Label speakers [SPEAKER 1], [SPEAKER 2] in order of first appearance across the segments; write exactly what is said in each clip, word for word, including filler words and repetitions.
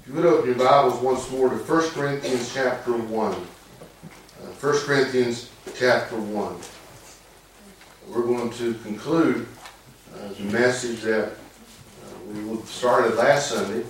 [SPEAKER 1] If you would open your Bibles once more to First Corinthians chapter one. Uh, First Corinthians chapter one. We're going to conclude uh, the message that uh, we started last Sunday.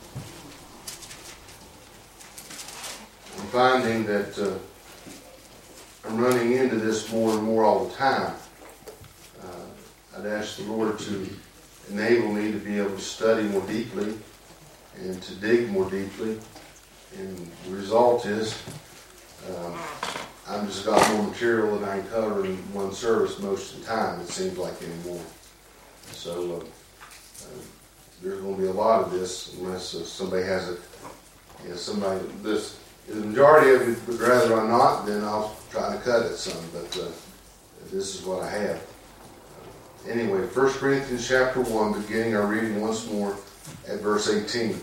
[SPEAKER 1] I'm finding that uh, I'm running into this more and more all the time. Uh, I'd ask the Lord to enable me to be able to study more deeply and to dig more deeply. And the result is um, I've just got more material than I can cover in one service most of the time, it seems like anymore. So uh, uh, there's going to be a lot of this unless uh, somebody has it. You know, somebody, this, the majority of it would rather I not, then I'll try to cut it some, but uh, this is what I have. Uh, anyway, First Corinthians chapter one, beginning our reading once more at verse eighteen.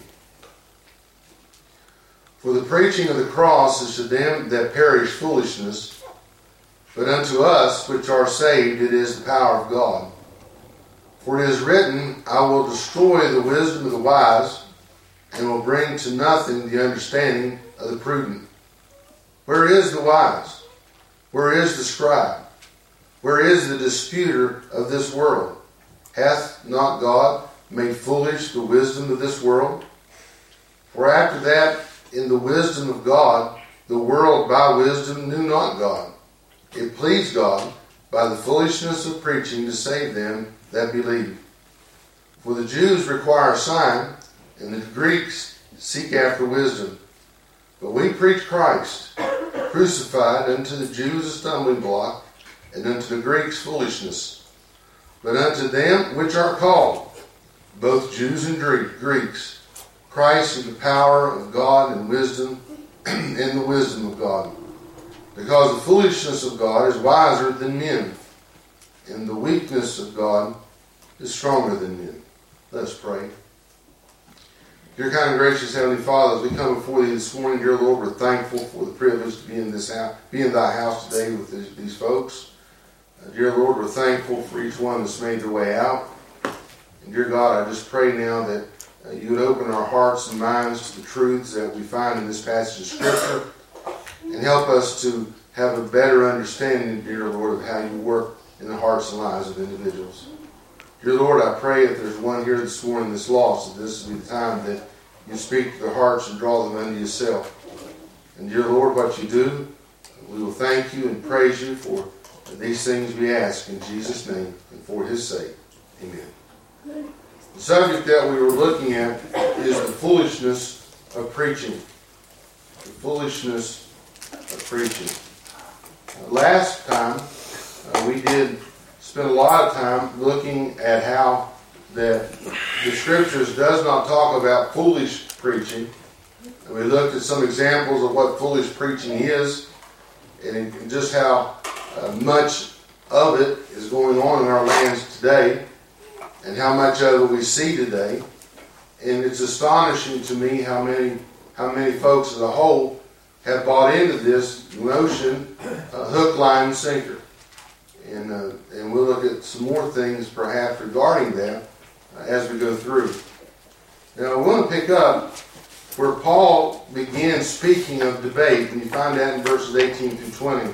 [SPEAKER 1] For the preaching of the cross is to them that perish foolishness, but unto us which are saved it is the power of God. For it is written, I will destroy the wisdom of the wise, and will bring to nothing the understanding of the prudent. Where is the wise? Where is the scribe? Where is the disputer of this world? Hath not God made foolish the wisdom of this world? For after that, in the wisdom of God, the world by wisdom knew not God. It pleased God by the foolishness of preaching to save them that believe. For the Jews require a sign, and the Greeks seek after wisdom. But we preach Christ, crucified, unto the Jews a stumbling block, and unto the Greeks foolishness. But unto them which are called, both Jews and Greeks, Christ is the power of God and wisdom, and the wisdom of God. Because the foolishness of God is wiser than men, and the weakness of God is stronger than men. Let us pray. Dear kind and gracious Heavenly Father, as we come before Thee this morning, dear Lord, we're thankful for the privilege to be in this house, be in Thy house today with these, these folks. Uh, dear Lord, we're thankful for each one that's made their way out. And dear God, I just pray now that uh, You would open our hearts and minds to the truths that we find in this passage of Scripture, and help us to have a better understanding, dear Lord, of how You work in the hearts and lives of individuals. Dear Lord, I pray if there's one here this morning that's lost, that this will be the time that You speak to their hearts and draw them unto Yourself. And dear Lord, what You do, we will thank You and praise You for these things we ask in Jesus' name and for His sake. Amen. The subject that we were looking at is the foolishness of preaching. The foolishness of preaching. Uh, last time, uh, we did spend a lot of time looking at how that the Scriptures does not talk about foolish preaching. And we looked at some examples of what foolish preaching is, and just how uh, much of it is going on in our lands today, and how much of it we see today. And it's astonishing to me how many how many folks as a whole have bought into this notion, uh, hook, line, and sinker. And uh, and we'll look at some more things perhaps regarding that uh, as we go through. Now I want to pick up where Paul began speaking of debate, and you find that in verses eighteen through twenty.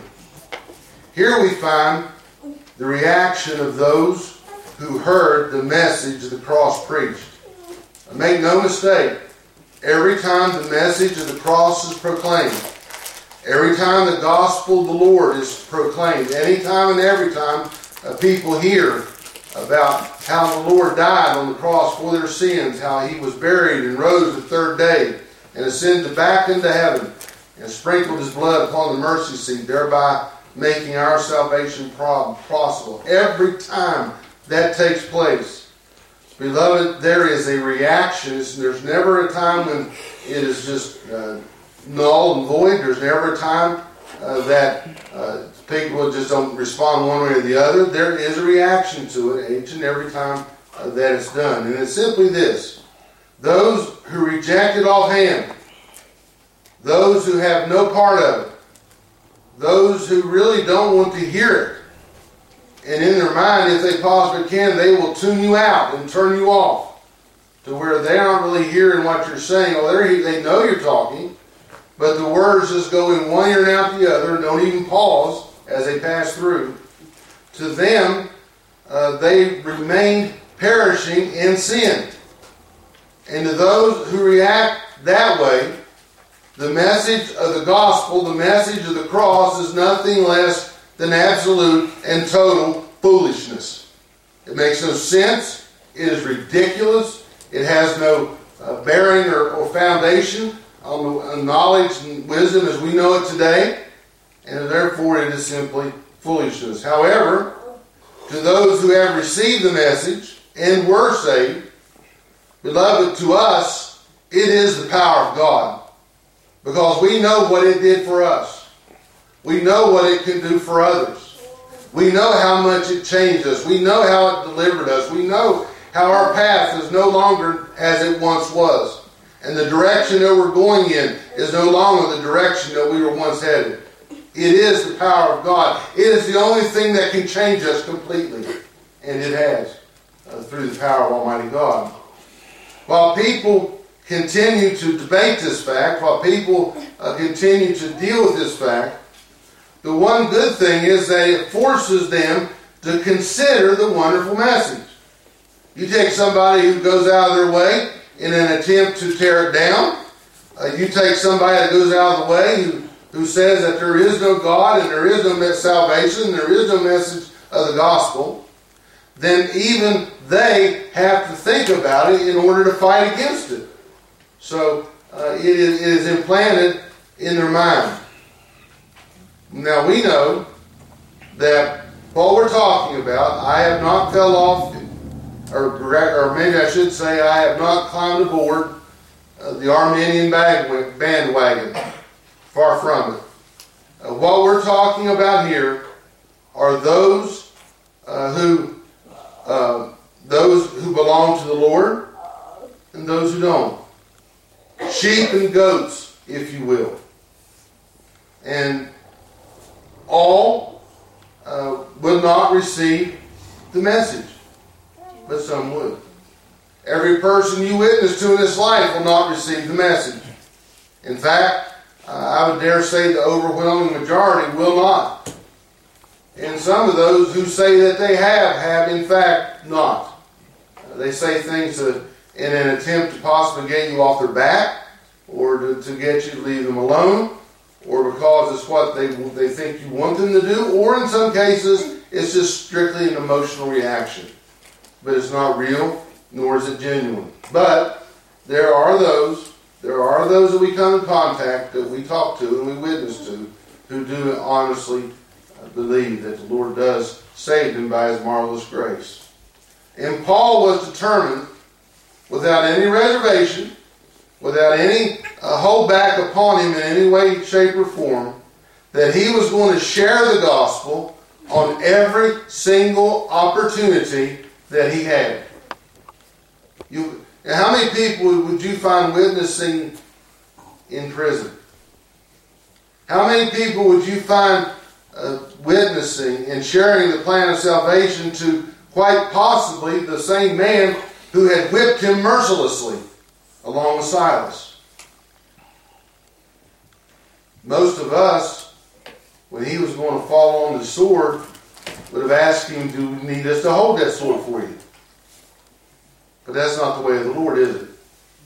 [SPEAKER 1] Here we find the reaction of those who heard the message of the cross preached. Make no mistake, every time the message of the cross is proclaimed, every time the gospel of the Lord is proclaimed, any time and every time uh, people hear about how the Lord died on the cross for their sins, how He was buried and rose the third day and ascended back into heaven and sprinkled His blood upon the mercy seat, thereby making our salvation possible. Every time that takes place, beloved, there is a reaction. There's never a time when it is just uh, null and void. There's never a time uh, that uh, people just don't respond one way or the other. There is a reaction to it each and every time uh, that it's done. And it's simply this. Those who reject it offhand, those who have no part of it, those who really don't want to hear it, and in their mind, if they possibly can, they will tune you out and turn you off. to where they aren't really hearing what you're saying. Well, they they know you're talking, but the words just go in one ear and out the other, don't even pause as they pass through. To them, uh, they remained perishing in sin. And to those who react that way, the message of the gospel, the message of the cross, is nothing less than absolute and total foolishness. It makes no sense. It is ridiculous. It has no uh, bearing or, or foundation on, the, on knowledge and wisdom as we know it today. And therefore it is simply foolishness. However, to those who have received the message and were saved, beloved, to us, it is the power of God. Because we know what it did for us. We know what it can do for others. We know how much it changed us. We know how it delivered us. We know how our path is no longer as it once was. And the direction that we're going in is no longer the direction that we were once headed. It is the power of God. It is the only thing that can change us completely. And it has, uh, through the power of Almighty God. While people continue to debate this fact, while people uh, continue to deal with this fact, the one good thing is that it forces them to consider the wonderful message. You take somebody who goes out of their way in an attempt to tear it down. Uh, you take somebody that goes out of the way who, who says that there is no God and there is no salvation, there is no message of the gospel. Then even they have to think about it in order to fight against it. So uh, it, is, it is implanted in their mind. Now we know that what we're talking about, I have not fell off, or, or maybe I should say I have not climbed aboard uh, the Arminian bandwagon. Far from it. Uh, what we're talking about here are those uh, who uh, those who belong to the Lord and those who don't. Sheep and goats, if you will. And all uh, would not receive the message, but some would. Every person you witness to in this life will not receive the message. In fact, uh, I would dare say the overwhelming majority will not. And some of those who say that they have, have in fact not. Uh, they say things to in an attempt to possibly get you off their back, or to, to get you to leave them alone, or because it's what they they think you want them to do, or in some cases, it's just strictly an emotional reaction. But it's not real, nor is it genuine. But there are those, there are those that we come in contact, that we talk to and we witness to, who do honestly believe that the Lord does save them by His marvelous grace. And Paul was determined, without any reservation, without any uh, hold back upon him in any way, shape, or form, that he was going to share the gospel on every single opportunity that he had. You, and how many people would you find witnessing in prison? How many people would you find uh, witnessing and sharing the plan of salvation to quite possibly the same man who had whipped him mercilessly, along with Silas? Most of us, when he was going to fall on the sword, would have asked him, do you need us to hold that sword for you? But that's not the way of the Lord, is it?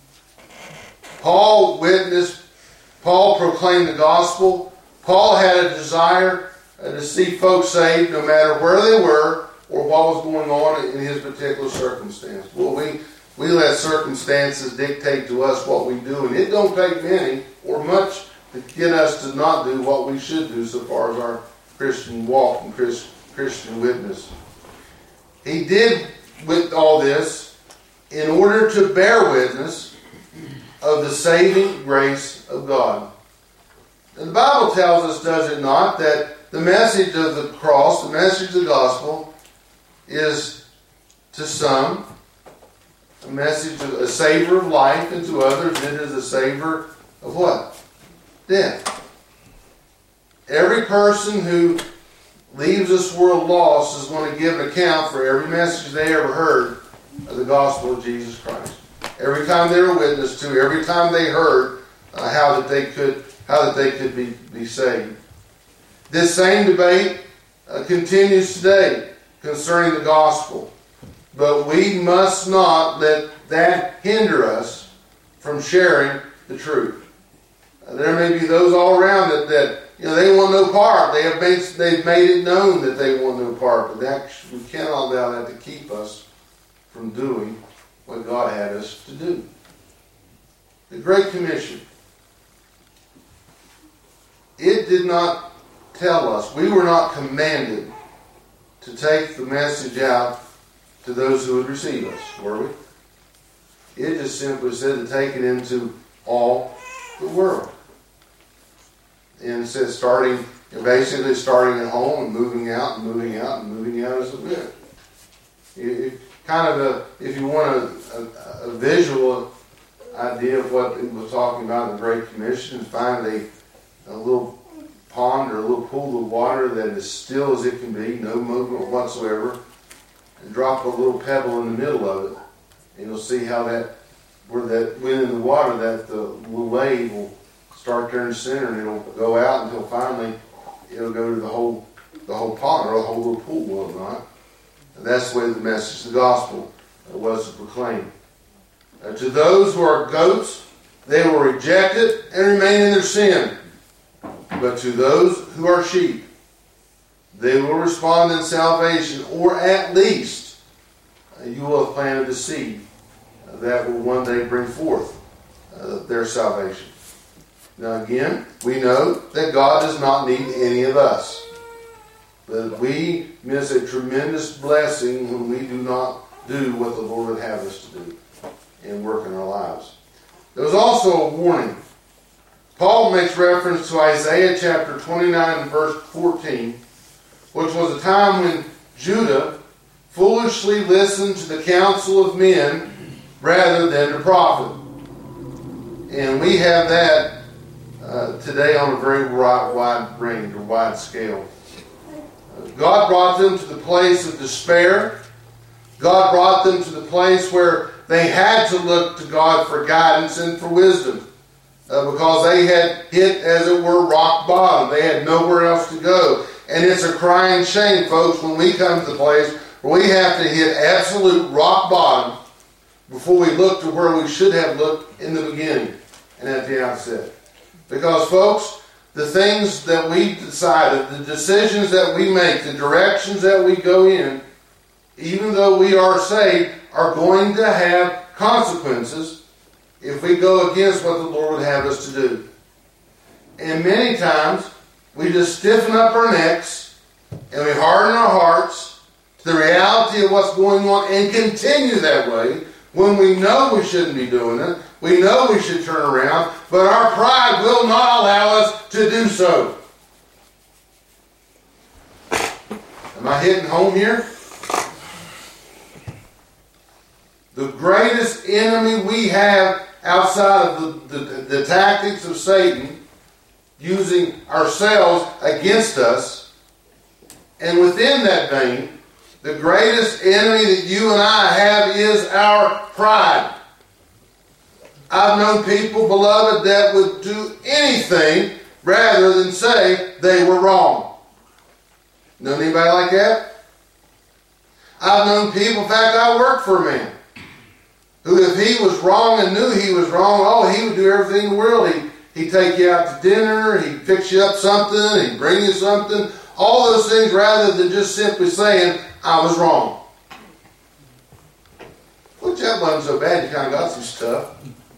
[SPEAKER 1] Paul witnessed, Paul proclaimed the gospel. Paul had a desire uh, to see folks saved no matter where they were or what was going on in his particular circumstance. Well, we, we let circumstances dictate to us what we do, and it don't take many or much to get us to not do what we should do so far as our Christian walk and Christ, Christian witness. He did with all this in order to bear witness of the saving grace of God. And the Bible tells us, does it not, that the message of the cross, the message of the gospel, is to some a message of a savor of life, and to others it is a savor of what? Death. Every person who leaves this world lost is going to give an account for every message they ever heard of the gospel of Jesus Christ. every time they were witnessed to, every time they heard uh, how that they could how that they could be, be saved. This same debate uh, continues today concerning the gospel. But we must not let that hinder us from sharing the truth. Uh, there may be those all around that, that you know they want no part. They have made they've made it known that they want no part. But that, we cannot allow that to keep us from doing what God had us to do. The Great Commission. It did not tell us. We were not commanded to take the message out to those who would receive us, were we? It just simply said to take it into all the world. And it says starting, basically starting at home and moving out and moving out and moving out as it went. It, kind of a, if you want a, a, a visual idea of what it was talking about in the Great Commission, find a, a little pond or a little pool of water that is still as it can be, no movement whatsoever, and drop a little pebble in the middle of it, and you'll see how that, where that went in the water, that the little wave will start turning center, and it'll go out until finally it'll go to the whole the whole pond or the whole little pool, will it not? And that's the way the message of the gospel was to proclaim. Uh, to those who are goats, they will reject it and remain in their sin. But to those who are sheep, they will respond in salvation, or at least uh, you will have planted a seed uh, that will one day bring forth uh, their salvation. Now again, we know that God does not need any of us. But we miss a tremendous blessing when we do not do what the Lord would have us to do and work in our lives. There was also a warning. Paul makes reference to Isaiah chapter twenty-nine and verse fourteen, which was a time when Judah foolishly listened to the counsel of men rather than to prophet. And we have that uh, today on a very wide, wide range or wide scale. God brought them to the place of despair. God brought them to the place where they had to look to God for guidance and for wisdom. Uh, because they had hit, as it were, rock bottom. They had nowhere else to go. And it's a crying shame, folks, when we come to the place where we have to hit absolute rock bottom before we look to where we should have looked in the beginning and at the outset. Because, folks, the things that we decided, the decisions that we make, the directions that we go in, even though we are saved, are going to have consequences if we go against what the Lord would have us to do. And many times, we just stiffen up our necks and we harden our hearts to the reality of what's going on and continue that way when we know we shouldn't be doing it. We know we should turn around, but our pride will not allow us to do so. Am I hitting home here? The greatest enemy we have outside of the, the, the tactics of Satan, using ourselves against us, and within that vein, the greatest enemy that you and I have is our pride. I've known people, beloved, that would do anything rather than say they were wrong. Know anybody like that? I've known people, in fact, I worked for a man who, if he was wrong and knew he was wrong, oh, he would do everything in the world. He, he'd take you out to dinner, he'd fix you up something, he'd bring you something, all those things rather than just simply saying, I was wrong. Which that wasn't so bad, you kind of got some stuff.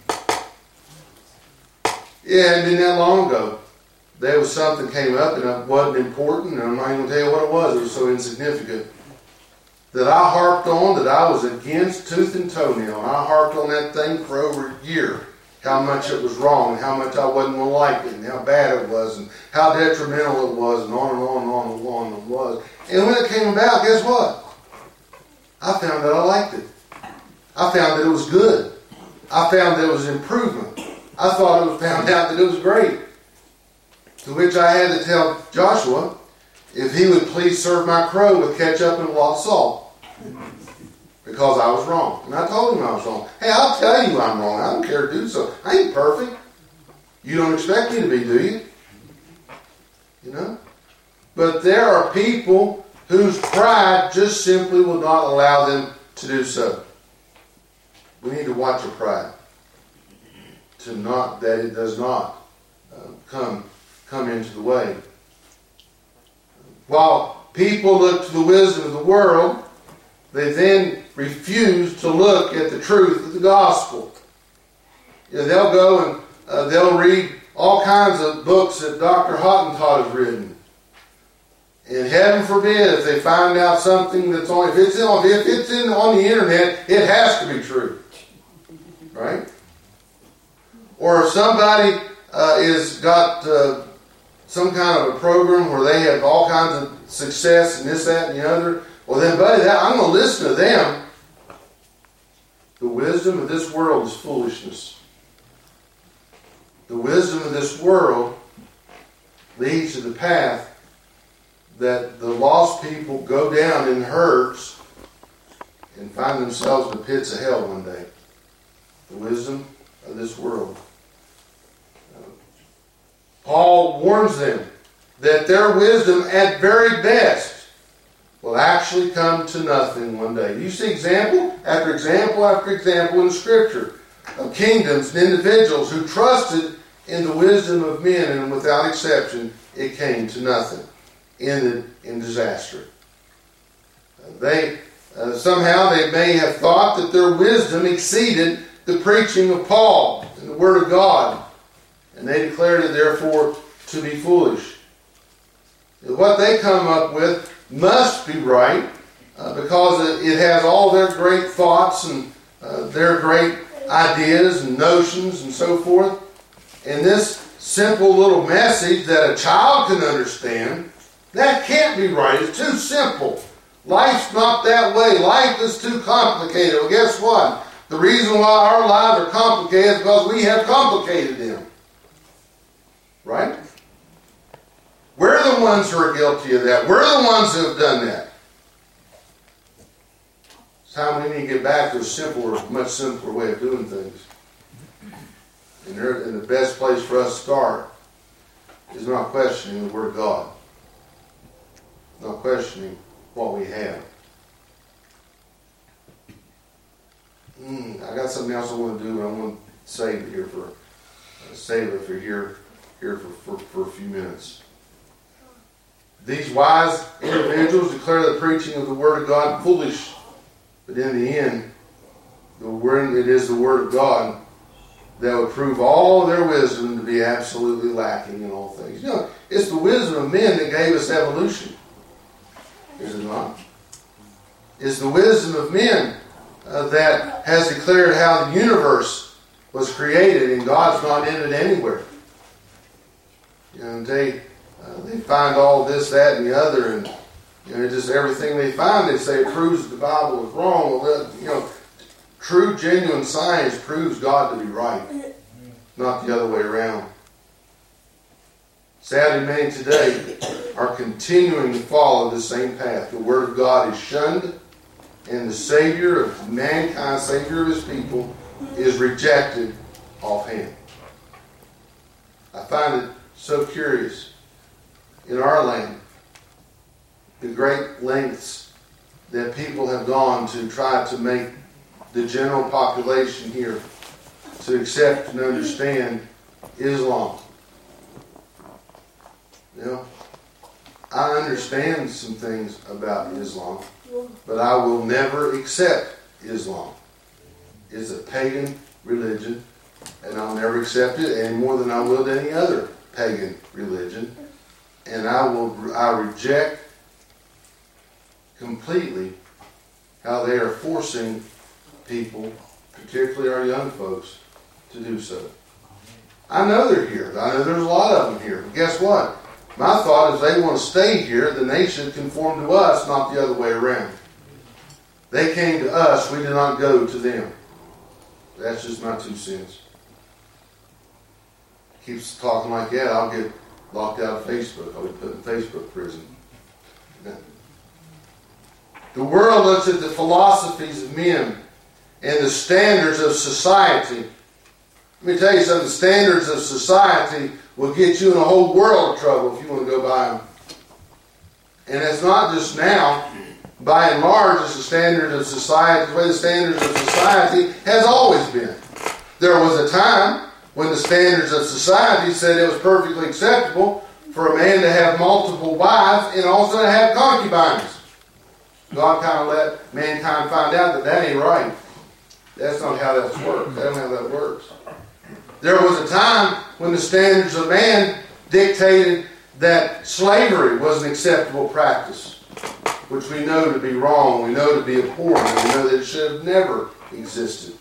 [SPEAKER 1] Yeah, and then that long ago, there was something came up and it wasn't important, and I'm not even going to tell you what it was, it was so insignificant, that I harped on, that I was against tooth and toenail, and I harped on that thing for over a year, how much it was wrong, and how much I wasn't going to like it, and how bad it was, and how detrimental it was, and on and on and on and on it was. And when it came about, guess what? I found that I liked it. I found that it was good. I found that it was improvement. I thought it was found out that it was great. To which I had to tell Joshua if he would please serve my crow with ketchup and a lot of salt. because I was wrong. And I told him I was wrong. Hey, I'll tell you I'm wrong. I don't care to do so. I ain't perfect. You don't expect me to be, do you? You know? But there are people whose pride just simply will not allow them to do so. We need to watch our pride. To not, that it does not uh, come, come into the way. While people look to the wisdom of the world, they then refuse to look at the truth of the gospel. You know, they'll go and uh, they'll read all kinds of books that Doctor Hottentot has written. And heaven forbid if they find out something that's on, if it's, in, if it's in, on the internet, it has to be true. Right? Or if somebody uh, is got uh, some kind of a program where they have all kinds of success and this, that, and the other, well then, buddy, that, I'm going to listen to them. The wisdom of this world is foolishness. The wisdom of this world leads to the path that the lost people go down in herds and find themselves in the pits of hell one day. The wisdom of this world. Paul warns them that their wisdom at very best will actually come to nothing one day. You see example after example after example in Scripture of kingdoms and individuals who trusted in the wisdom of men, and without exception, it came to nothing. Ended in disaster. They uh, somehow they may have thought that their wisdom exceeded the preaching of Paul and the Word of God, and they declared it therefore to be foolish. What they come up with must be right uh, because it has all their great thoughts and uh, their great ideas and notions and so forth. And this simple little message that a child can understand, that can't be right. It's too simple. Life's not that way. Life is too complicated. Well, guess what? The reason why our lives are complicated is because we have complicated them. Right? We're the ones who are guilty of that. We're the ones who have done that. It's time we need to get back to a simpler, much simpler way of doing things. And, and the best place for us to start is not questioning the Word of God. Not questioning what we have. Mm, I got something else I want to do, but I want to save it here for uh, save it for here here for, for, for a few minutes. These wise individuals declare the preaching of the Word of God foolish, but in the end, the word it is the Word of God that would prove all their wisdom to be absolutely lacking in all things. You know, it's the wisdom of men that gave us evolution. Is it not? It's the wisdom of men uh, that has declared how the universe was created, and God's not in it anywhere. You know, they uh, they find all this, that, and the other, and you know, just everything they find, they say it proves the Bible is wrong. Well, you know, true, genuine science proves God to be right, not the other way around. Sadly, many today are continuing to follow the same path. The Word of God is shunned, and the Savior of mankind, Savior of His people, is rejected offhand. I find it so curious in our land, the great lengths that people have gone to try to make the general population here to accept and understand Islam. You know, I understand some things about Islam, but I will never accept Islam. It's a pagan religion, and I'll never accept it any more than I will any other pagan religion. And I will, I reject completely how they are forcing people, particularly our young folks, to do so. I know they're here. I know there's a lot of them here. But guess what? My thought is they want to stay here, then they should conform to us, not the other way around. They came to us, we did not go to them. That's just my two cents. Keeps talking like that, I'll get locked out of Facebook. I'll be put in Facebook prison. The world looks at the philosophies of men and the standards of society. Let me tell you something. The standards of society will get you in a whole world of trouble if you want to go by them. And it's not just now. By and large, it's the standard of society, the way the standards of society has always been. There was a time when the standards of society said it was perfectly acceptable for a man to have multiple wives and also to have concubines. God kind of let mankind find out that that ain't right. That's not how that works. That's not how that works. There was a time when the standards of man dictated that slavery was an acceptable practice, which we know to be wrong, we know to be abhorrent, and we know that it should have never existed.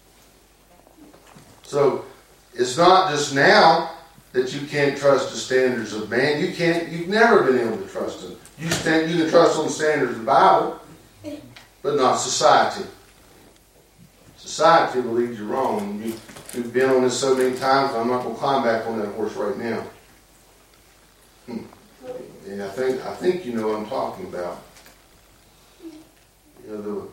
[SPEAKER 1] So, it's not just now that you can't trust the standards of man. You can't, you've never been able to trust them. You, stand, you can trust on the standards of the Bible, but not society. Society will lead you wrong. You, you've been on this so many times, I'm not going to climb back on that horse right now. Hmm. And I think, I think you know what I'm talking about. You know, the,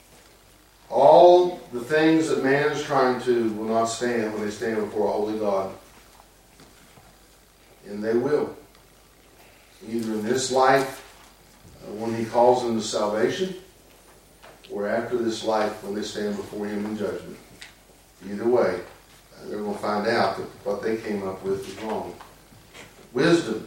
[SPEAKER 1] all the things that man is trying to will not stand when they stand before a holy God. And they will. Either in this life, uh, when he calls them to salvation, or after this life when they stand before him in judgment. Either way, uh, they're going to find out that what they came up with is wrong. Wisdom.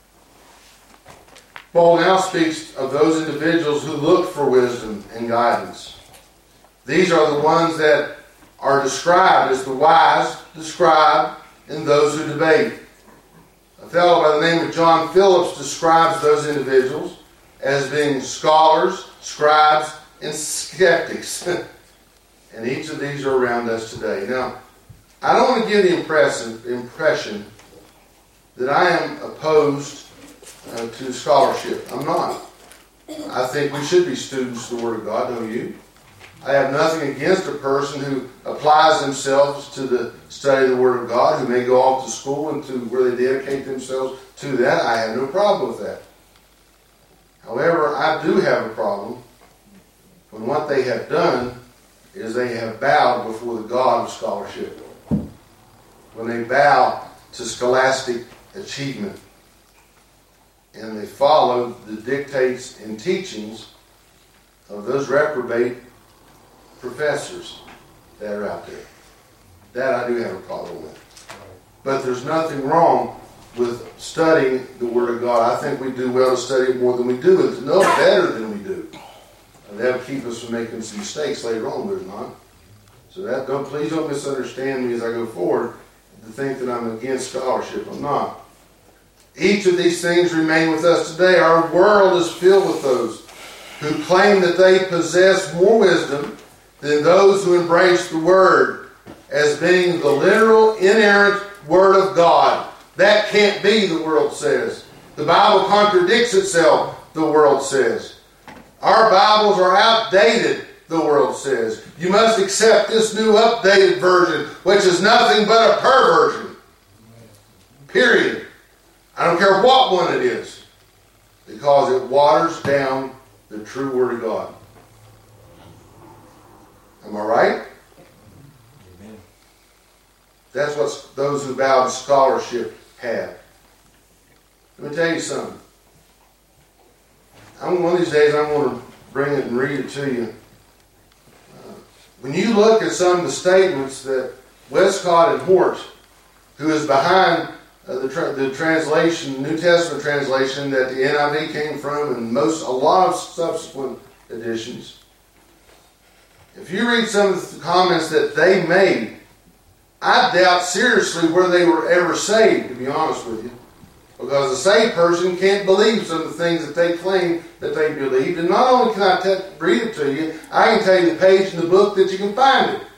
[SPEAKER 1] Paul now speaks of those individuals who look for wisdom and guidance. These are the ones that are described as the wise, the scribe, and those who debate. A fellow by the name of John Phillips describes those individuals as being scholars, scribes, and skeptics. And each of these are around us today. Now, I don't want to give the impressive impression that I am opposed uh, to scholarship. I'm not. I think we should be students of the Word of God, don't you? I have nothing against a person who applies themselves to the study of the Word of God, who may go off to school and to where they dedicate themselves to that. I have no problem with that. However, I do have a problem when what they have done is they have bowed before the God of scholarship. When they bow to scholastic achievement and they follow the dictates and teachings of those reprobate professors that are out there. That I do have a problem with. But there's nothing wrong with studying the Word of God. I think we do well to study it more than we do and to know it better than we do. And that will keep us from making some mistakes later on, does not? So that don't please don't misunderstand me as I go forward to think that I'm against scholarship. I'm not. Each of these things remain with us today. Our world is filled with those who claim that they possess more wisdom than those who embrace the Word as being the literal, inerrant Word of God. That can't be, the world says. The Bible contradicts itself, the world says. Our Bibles are outdated, the world says. You must accept this new updated version, which is nothing but a perversion. Period. I don't care what one it is, because it waters down the true Word of God. Am I right? Amen. That's what those who bow to scholarship have. Let me tell you something. I'm, one of these days I'm going to bring it and read it to you. Uh, when you look at some of the statements that Westcott and Hort, who is behind uh, the, tra- the translation, New Testament translation that the N I V came from, and most a lot of subsequent editions. If you read some of the comments that they made, I doubt seriously whether they were ever saved, to be honest with you. Because a saved person can't believe some of the things that they claim that they believed. And not only can I te- read it to you, I can tell you the page in the book that you can find it.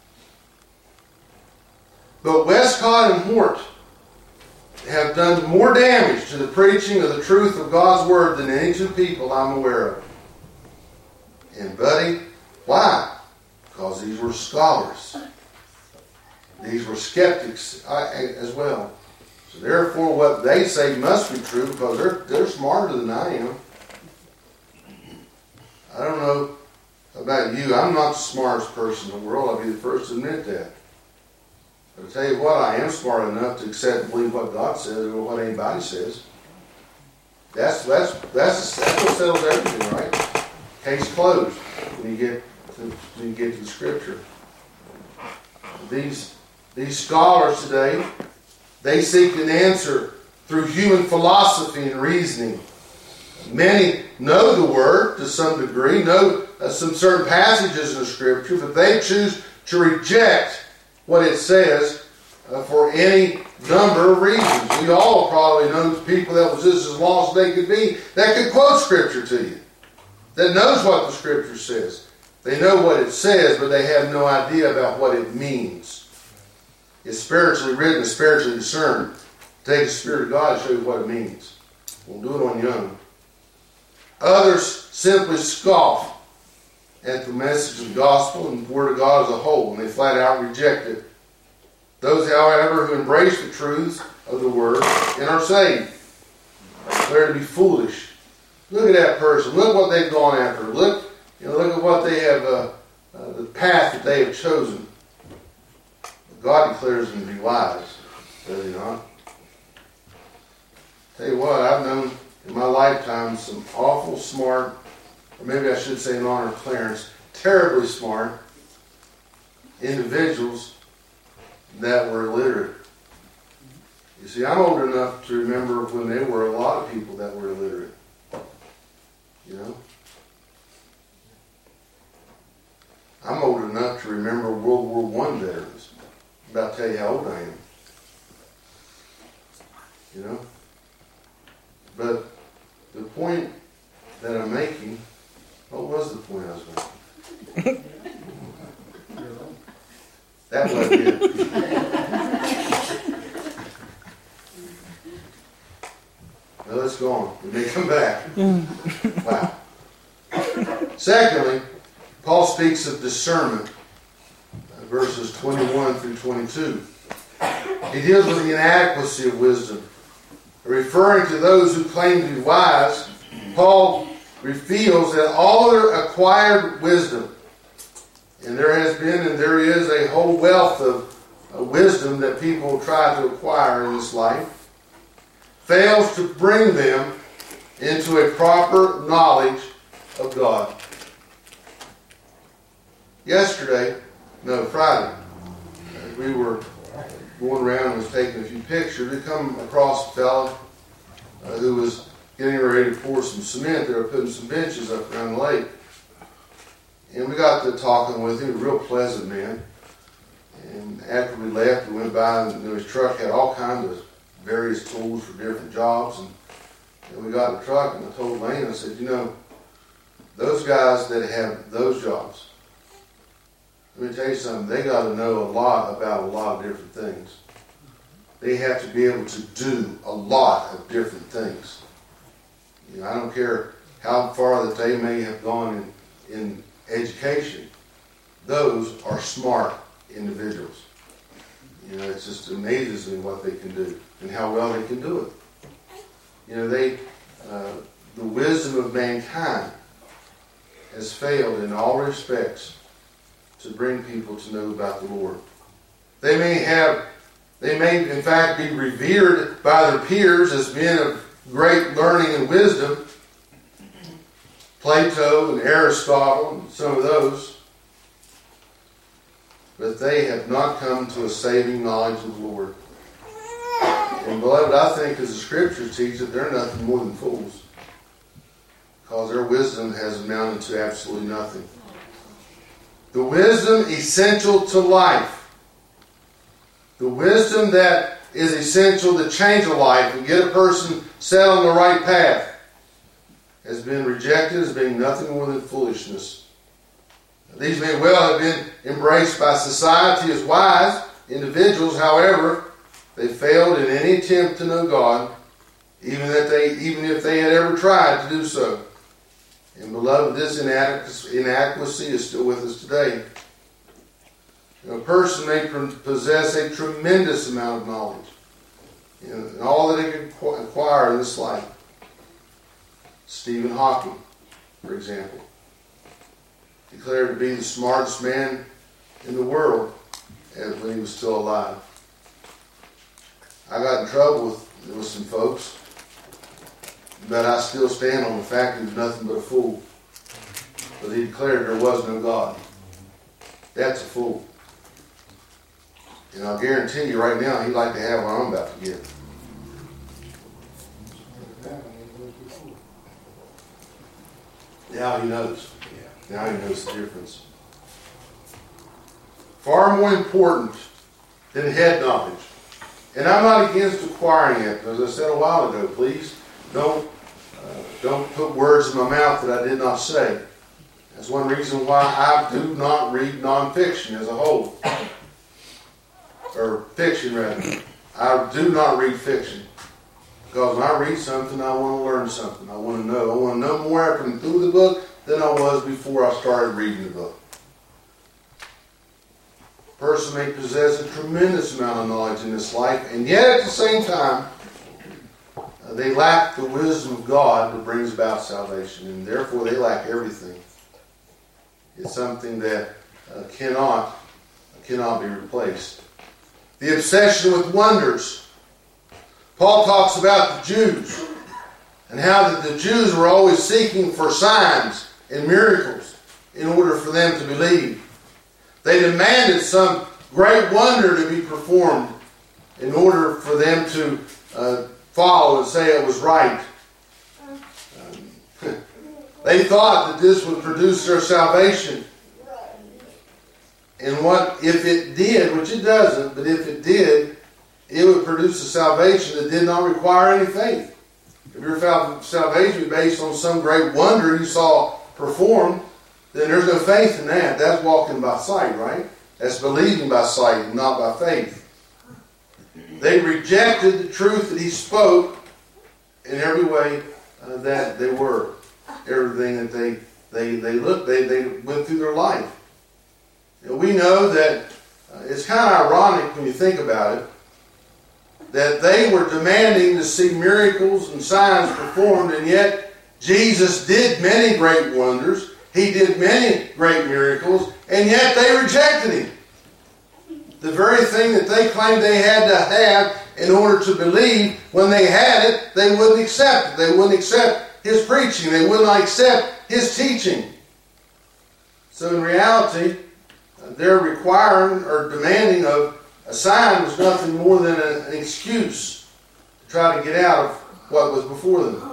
[SPEAKER 1] But Westcott and Hort have done more damage to the preaching of the truth of God's Word than any two people I'm aware of. And buddy, why? Because these were scholars. These were skeptics as well. So therefore what they say must be true because they're, they're smarter than I am. I don't know about you. I'm not the smartest person in the world. I'll be the first to admit that. But I'll tell you what, I am smart enough to accept and believe what God says or what anybody says. That's that's that's, that's what settles everything, right? Case closed when you get to, when you get to the Scripture. These these scholars today, they seek an answer through human philosophy and reasoning. Many know the Word to some degree, know uh, some certain passages in the Scripture, but they choose to reject what it says uh, for any number of reasons. We all probably know people that was just as lost as they could be that could quote Scripture to you, that knows what the Scripture says. They know what it says, but they have no idea about what it means. It's spiritually written, it's spiritually discerned. Take the Spirit of God to show you what it means. We'll do it on your own. Others simply scoff at the message of the gospel and the Word of God as a whole, and they flat out reject it. Those, however, who embrace the truths of the Word and are saved are declared to be foolish. Look at that person. Look what they've gone after. Look, you know, look at what they have, uh, uh, the path that they have chosen. God declares them to be wise, does He not? Tell you what, I've known in my lifetime some awful smart, or maybe I should say in honor of Clarence, terribly smart individuals that were illiterate. You see, I'm old enough to remember when there were a lot of people that were illiterate. You know? I'm old enough to remember World War One veterans. I'm about to tell you how old I am. You know? But the point that I'm making, what was the point I was making? That was it. Well, let's go on. We may come back. Wow. Secondly, Paul speaks of discernment, verses twenty-one through twenty-two. He deals with the inadequacy of wisdom. Referring to those who claim to be wise, Paul reveals that all their acquired wisdom, and there has been and there is a whole wealth of uh, wisdom that people try to acquire in this life, fails to bring them into a proper knowledge of God. Yesterday, no, Friday, uh, we were going around and was taking a few pictures. We come across a fellow uh, who was getting ready to pour some cement. They were putting some benches up around the lake. And we got to talking with him, a real pleasant man. And after we left, we went by and you know, his truck had all kinds of various tools for different jobs. And, and we got in the truck and I told Lane, I said, you know, those guys that have those jobs, let me tell you something, they got to know a lot about a lot of different things. They have to be able to do a lot of different things. You know, I don't care how far that they may have gone in, in education. Those are smart individuals. You know, it just amazes me what they can do and how well they can do it. You know, they, uh, the wisdom of mankind has failed in all respects to bring people to know about the Lord. They may have, they may in fact be revered by their peers as men of great learning and wisdom. Plato and Aristotle and some of those. But they have not come to a saving knowledge of the Lord. And beloved, I think as the Scriptures teach that they're nothing more than fools. Because their wisdom has amounted to absolutely nothing. The wisdom essential to life. The wisdom that is essential to change a life and get a person set on the right path has been rejected as being nothing more than foolishness. These may well have been embraced by society as wise individuals. However, they failed in any attempt to know God, even that they, even if they had ever tried to do so. And beloved, this inadequacy is still with us today. You know, a person may possess a tremendous amount of knowledge, you know, and all that he can acquire in this life. Stephen Hawking, for example. declared to be the smartest man in the world when he was still alive. I got in trouble with, with some folks, but I still stand on the fact he was nothing but a fool. But he declared there was no God. That's a fool. And I'll guarantee you right now, he'd like to have what I'm about to give. Now he knows. Now he knows the difference. Far more important than head knowledge. And I'm not against acquiring it. As I said a while ago, please don't uh, don't put words in my mouth that I did not say. That's one reason why I do not read nonfiction as a whole. Or fiction, rather. I do not read fiction. Because when I read something, I want to learn something. I want to know. I want to know more after I'm through the book than I was before I started reading the book. A person may possess a tremendous amount of knowledge in this life, and yet at the same time, uh, they lack the wisdom of God that brings about salvation, and therefore they lack everything. It's something that uh, cannot, cannot be replaced. The obsession with wonders. Paul talks about the Jews and how that the Jews were always seeking for signs and miracles in order for them to believe. They demanded some great wonder to be performed in order for them to uh, follow and say it was right. Um, they thought that this would produce their salvation. And what if it did, which it doesn't, but if it did, it would produce a salvation that did not require any faith. If your salvation is based on some great wonder you saw performed, then there's no faith in that. That's walking by sight, right? That's believing by sight and not by faith. They rejected the truth that he spoke in every way uh, that they were. Everything that they they they looked, they, they went through their life. And we know that uh, it's kind of ironic when you think about it, that they were demanding to see miracles and signs performed, and yet Jesus did many great wonders. He did many great miracles, and yet they rejected him. The very thing that they claimed they had to have in order to believe, when they had it, they wouldn't accept it. They wouldn't accept his preaching. They would not accept his teaching. So in reality, their requiring or demanding of a sign was nothing more than an excuse to try to get out of what was before them.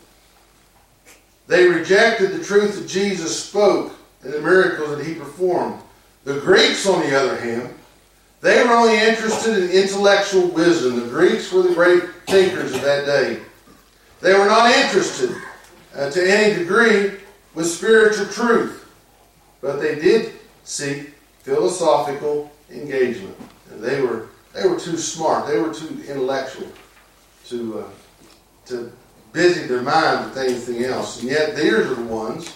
[SPEAKER 1] They rejected the truth that Jesus spoke and the miracles that he performed. The Greeks, on the other hand, they were only interested in intellectual wisdom. The Greeks were the great thinkers of that day. They were not interested uh, to any degree with spiritual truth, but they did seek philosophical engagement. And they were they were too smart. They were too intellectual to uh, to busy their mind with anything else. And yet these are the ones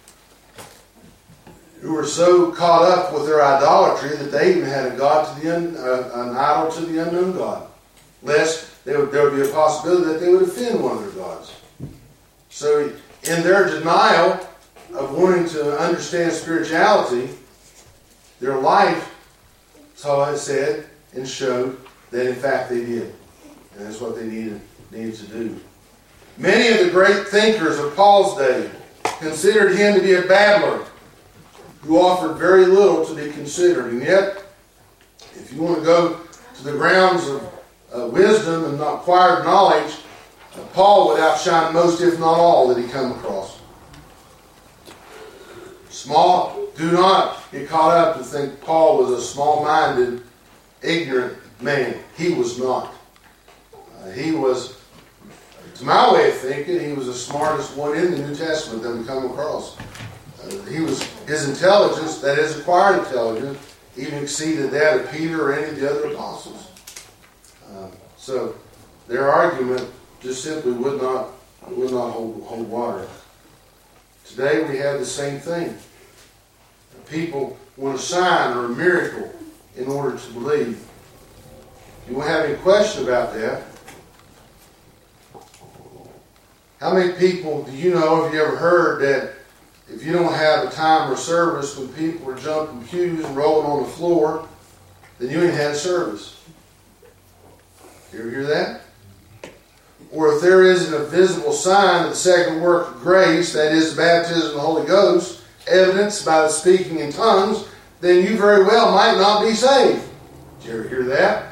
[SPEAKER 1] who were so caught up with their idolatry that they even had a god to the un, uh, an idol to the unknown God, lest there would, there would be a possibility that they would offend one of their gods. So in their denial of wanting to understand spirituality, their life saw it said and showed that in fact they did. And that's what they needed, needed to do. Many of the great thinkers of Paul's day considered him to be a babbler who offered very little to be considered. And yet, if you want to go to the grounds of uh, wisdom and acquired knowledge, uh, Paul would outshine most, if not all, that he come across. Small, do not get caught up and think Paul was a small-minded, ignorant man. He was not. Uh, he was, to my way of thinking, he was the smartest one in the New Testament that we come across. Uh, he was his intelligence, that is acquired intelligence, even exceeded that of Peter or any of the other apostles. Uh, so their argument just simply would not would not hold, hold water. Today we have the same thing. People want a sign or a miracle in order to believe. If you won't have any question about that, how many people do you know, have you ever heard that if you don't have a time or service when people are jumping pews and rolling on the floor, then you ain't had a service. You ever hear that? Or if there isn't a visible sign of the second work of grace, that is the baptism of the Holy Ghost, evidenced by the speaking in tongues, then you very well might not be saved. Did you ever hear that?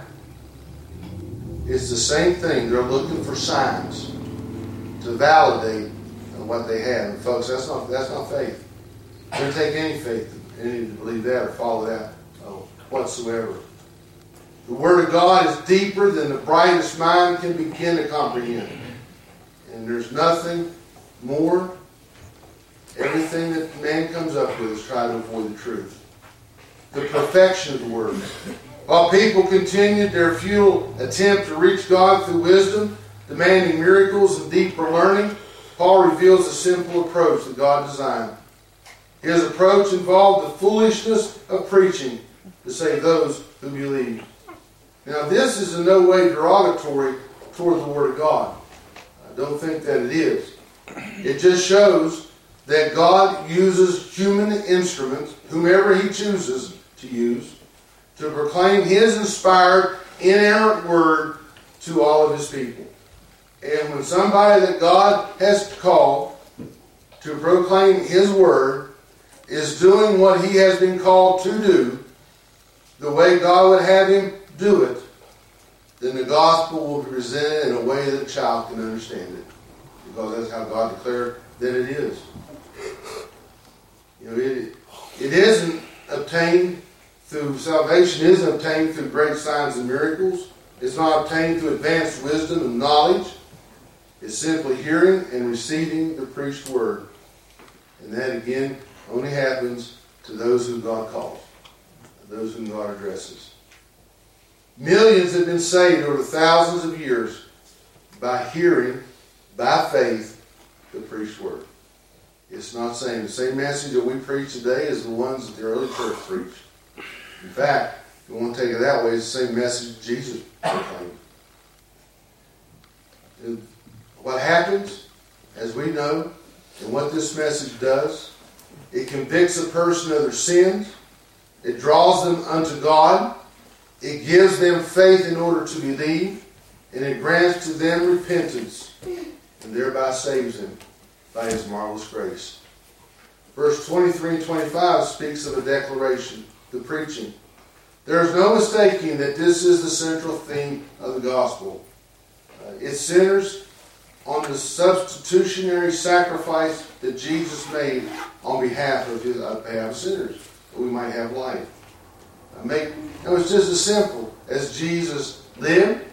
[SPEAKER 1] It's the same thing. They're looking for signs to validate what they have. And folks, that's not that's not faith. It doesn't take any faith any to believe that or follow that oh, whatsoever. The Word of God is deeper than the brightest mind can begin to comprehend. And there's nothing more. Everything that man comes up with is trying to avoid the truth. The perfection of the Word. While people continued their futile attempt to reach God through wisdom, demanding miracles and deeper learning, Paul reveals a simple approach that God designed. His approach involved the foolishness of preaching to save those who believe. Now, this is in no way derogatory toward the Word of God. I don't think that it is. It just shows that God uses human instruments, whomever He chooses to use, to proclaim His inspired, inerrant Word to all of His people. And when somebody that God has called to proclaim His Word is doing what he has been called to do, the way God would have him do it, then the gospel will be presented in a way that a child can understand it. Because that's how God declared that it is. You know, it, it isn't obtained through salvation, isn't obtained through great signs and miracles. It's not obtained through advanced wisdom and knowledge. It's simply hearing and receiving the preached word. And that again only happens to those whom God calls, those whom God addresses. Millions have been saved over thousands of years by hearing, by faith, the preached word. It's not saying the same message that we preach today is the ones that the early church preached. In fact, if you want to take it that way, it's the same message Jesus proclaimed. And what happens, as we know, and what this message does, it convicts a person of their sins. It draws them unto God. It gives them faith in order to believe. And it grants to them repentance. And thereby saves them by His marvelous grace. Verse twenty-three and twenty-five speaks of a declaration, the preaching. There is no mistaking that this is the central theme of the gospel. Uh, it centers on the substitutionary sacrifice that Jesus made on behalf of his on behalf of sinners, that we might have life. I make, it was just as simple as Jesus lived,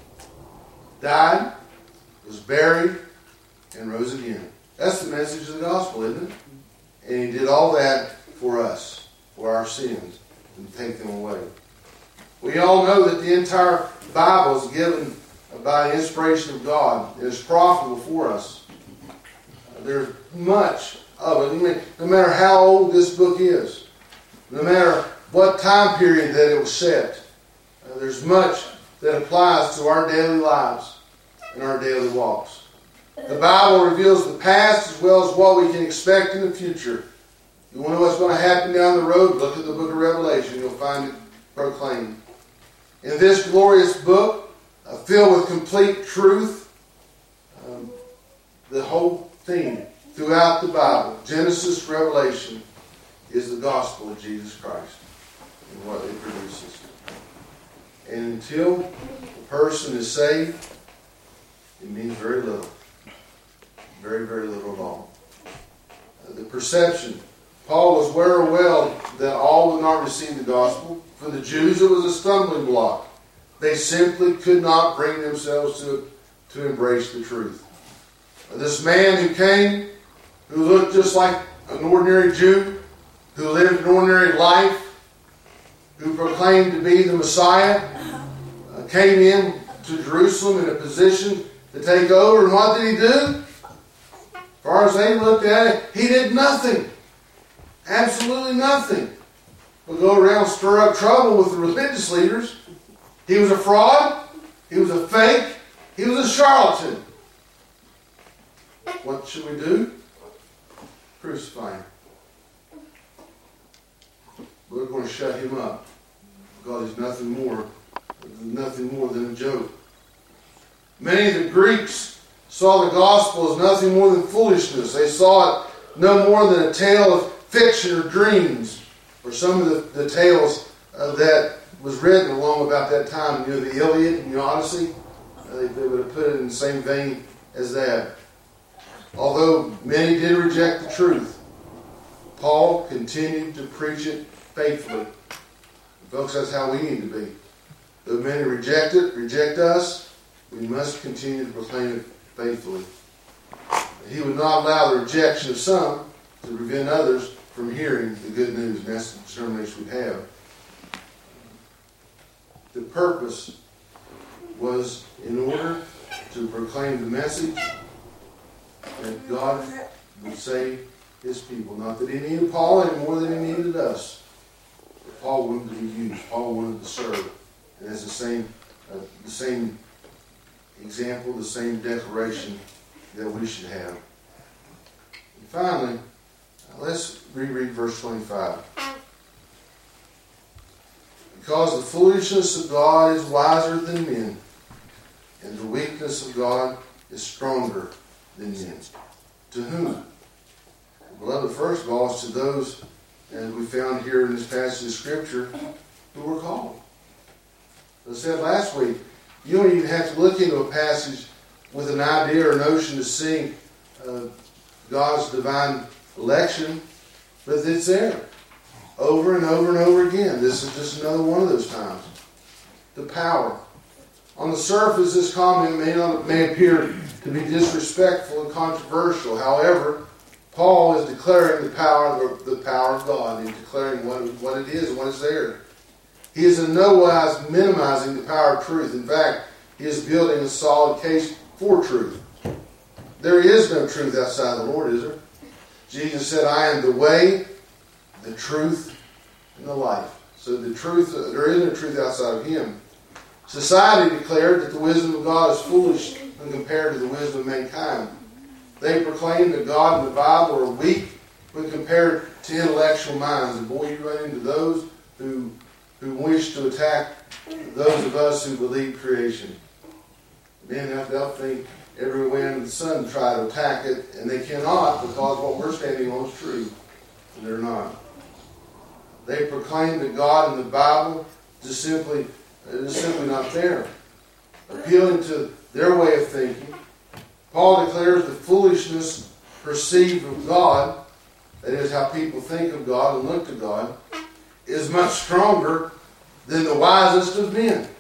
[SPEAKER 1] died, was buried, and rose again. That's the message of the gospel, isn't it? And He did all that for us, for our sins, and take them away. We all know that the entire Bible is given by inspiration of God. It is profitable for us. There's much of it. No matter how old this book is, no matter what time period that it was set, there's much that applies to our daily lives and our daily walks. The Bible reveals the past as well as what we can expect in the future. You want to know what's going to happen down the road? Look at the book of Revelation. You'll find it proclaimed. In this glorious book, uh, filled with complete truth, um, the whole theme throughout the Bible, Genesis to Revelation, is the gospel of Jesus Christ and what it produces. And until a person is saved, it means very little. Very, very little at all. Uh, the perception. Paul was aware well that all would not receive the gospel. For the Jews, it was a stumbling block. They simply could not bring themselves to, to embrace the truth. Uh, this man who came, who looked just like an ordinary Jew, who lived an ordinary life, who proclaimed to be the Messiah, uh, came in to Jerusalem in a position to take over. And what did he do? As far as they looked at it, he did nothing. Absolutely nothing. But go around and stir up trouble with the religious leaders. He was a fraud. He was a fake. He was a charlatan. What should we do? crucify him. We're going to shut him up because he's nothing more, nothing more than a joke. Many of the Greeks saw the gospel as nothing more than foolishness. They saw it no more than a tale of fiction or dreams, or some of the, the tales uh, that was written along about that time. You know, the Iliad and the Odyssey, uh, they, they would have put it in the same vein as that. Although many did reject the truth, Paul continued to preach it faithfully. And folks, that's how we need to be. Though many reject it, reject us, we must continue to proclaim it faithfully. He would not allow the rejection of some to prevent others from hearing the good news, and that's the determination we have. The purpose was in order to proclaim the message that God would save his people. Not that he needed Paul any more than he needed us. But Paul wanted to be used. Paul wanted to serve. And that's the same, uh, the same example, the same declaration that we should have. And finally, uh, let's reread verse twenty-five. Because the foolishness of God is wiser than men, and the weakness of God is stronger than men. To whom? Beloved, first of all, it's to those, as we found here in this passage of Scripture, who were called. As I said last week, you don't even have to look into a passage with an idea or notion to see uh, God's divine election, but it's there. Over and over and over again. This is just another one of those times. The power. On the surface, this comment may not may appear to be disrespectful and controversial. However, Paul is declaring the power, the, the power of God. He's declaring what, what it is and what is there. He is in no wise minimizing the power of truth. In fact, he is building a solid case for truth. There is no truth outside the Lord, is there? Jesus said, I am the way, the truth, and the life. So the truth, there is no truth outside of him. Society declared that the wisdom of God is foolish when compared to the wisdom of mankind. They proclaimed that God and the Bible are weak when compared to intellectual minds. And boy, you run into those who who wish to attack those of us who believe creation. Men have to think every way under the sun to try to attack it, and they cannot because what we're standing on is true, and they're not. They proclaim that God and the Bible is simply, is simply not there. Appealing to their way of thinking, Paul declares the foolishness perceived of God, that is how people think of God and look to God, is much stronger than the wisest of men.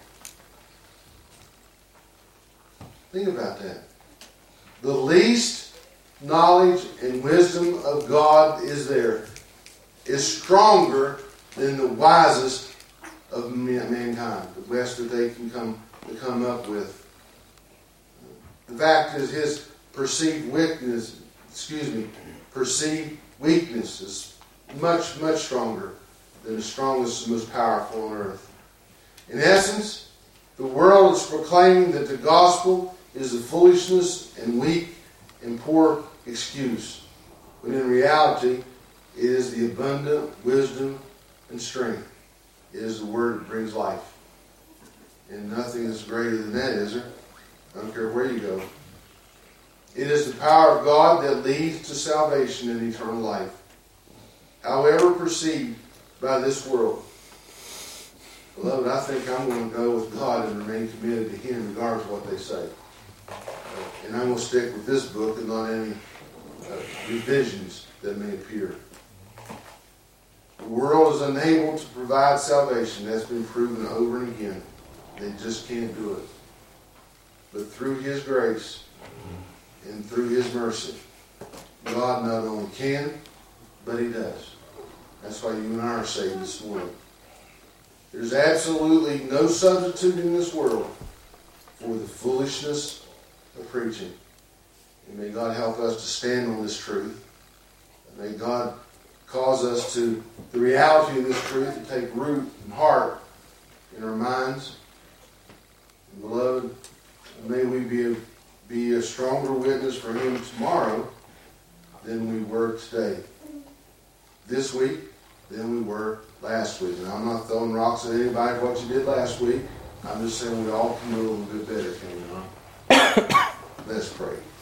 [SPEAKER 1] Think about that. The least knowledge and wisdom of God is there, is stronger than the wisest of mankind, the best that they can come to come up with. The fact is, his perceived weakness, excuse me, perceived weakness is much, much stronger than the strongest and most powerful on earth. In essence, the world is proclaiming that the gospel is a foolishness and weak and poor excuse, when in reality, it is the abundant wisdom and strength. It is the word that brings life. And nothing is greater than that, is there? I don't care where you go. It is the power of God that leads to salvation and eternal life, however perceived by this world. Beloved, I think I'm going to go with God and remain committed to him regardless of what they say. And I'm going to stick with this book and not any uh, revisions that may appear. The world is unable to provide salvation. That's been proven over and again. They just can't do it. But through his grace and through his mercy, God not only can, but he does. That's why you and I are saved this morning. There's absolutely no substitute in this world for the foolishness of preaching. And may God help us to stand on this truth. And may God cause us to, the reality of this truth to take root and heart in our minds. And beloved, may we be a, be a stronger witness for him tomorrow than we were today. This week than we were last week. And I'm not throwing rocks at anybody for what you did last week. I'm just saying we all can do a little bit better, can we not? Let's pray.